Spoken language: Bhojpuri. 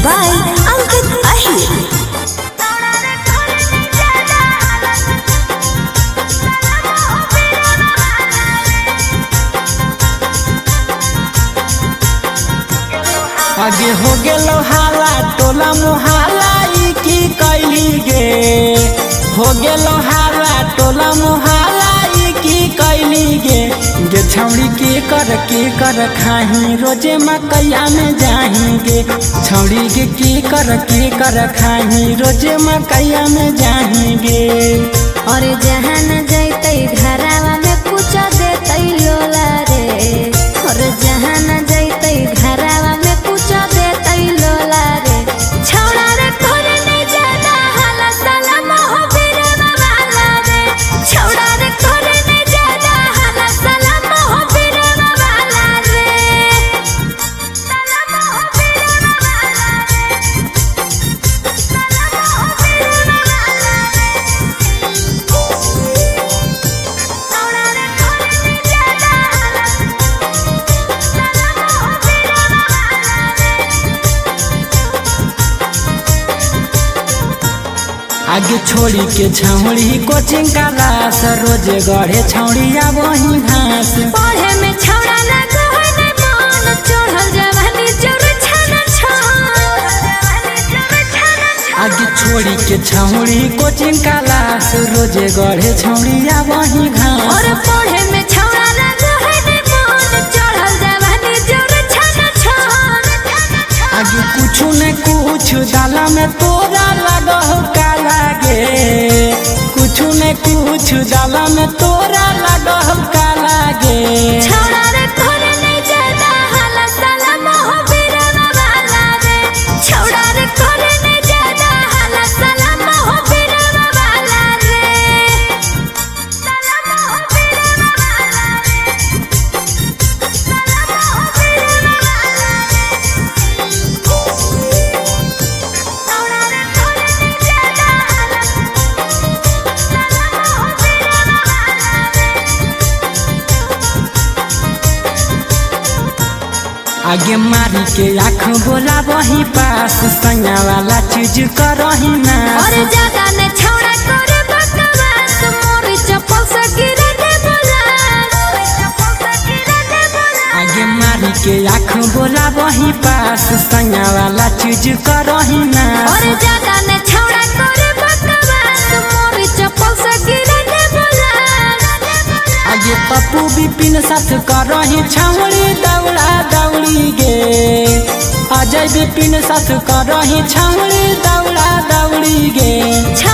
by Ankit Ahir. आगे हो गेलो हाला टोला मोहल्ला की कैली गे हो गेलो हाला टोला मोहल्ला की कैली गे गे छौड़ी के कर खाही रोजे मकैया में जाएंगे छौड़ी के कर खाही रोजे मकैया में जाएंगे। और जहाँ न जैते घरावा में कुछ देते लोला रे और जहाँ न जैते घरावा में कुछ देते लोला रे छौड़ा रे करे नहीं ज्यादा हाला साला मोह बिरे वाला रे छौड़ा रे करे नहीं ज्यादा हाला साला मोह बिरे वाला रे साला मोह बिरे वाला रे साला मोह बिरे वाला आगे छोड़ी के छौड़ी कोचिंग क्लास रोजे गढ़े छौड़िया वही घास पढ़े में छौड़ा ना गहन मन चढ़ल जवानी जोर छाना आगे छोड़ी के छौड़ी कोचिंग क्लास रोजे गढ़े छौड़िया वही घास और पढ़े में छौड़ा ना गहन मन चढ़ल जवानी जोर छाना आगे कुछ न कुछ दाला में तोरा लगह का लागे कुछ न कुछ दाला में तोरा लगह का लागे छौड़ा रे करे नहीं ज्यादा हाला साला मोह बिरे वाला रे छौड़ा रे करे नहीं ज्यादा हाला साला मोह बिरे वाला रे साला मोह बिरे वाला रे साला मोह बिरे वाला रे छौड़ा रे करे नहीं ज्यादा हाला साला मोह बिरे वाला आगे मारी के आँख बोला वही पास सैया वाला चीज करही ना और ज्यादा ने छौड़ा करे बकवास मोरी चप्पल से गिरे दे बोला आगे मारी के आँख बोला वही पास सैया वाला चीज करही ना और ज्यादा ने छौड़ा करे बकवास मोरी चप्पल से गिरे दे बोला आगे पप्पू बिपिन साथ करही छौड़ी दौड़ा दौड़ी गे अजय बिपिन साथ करही छौड़ी दौड़ा दौड़ी गे।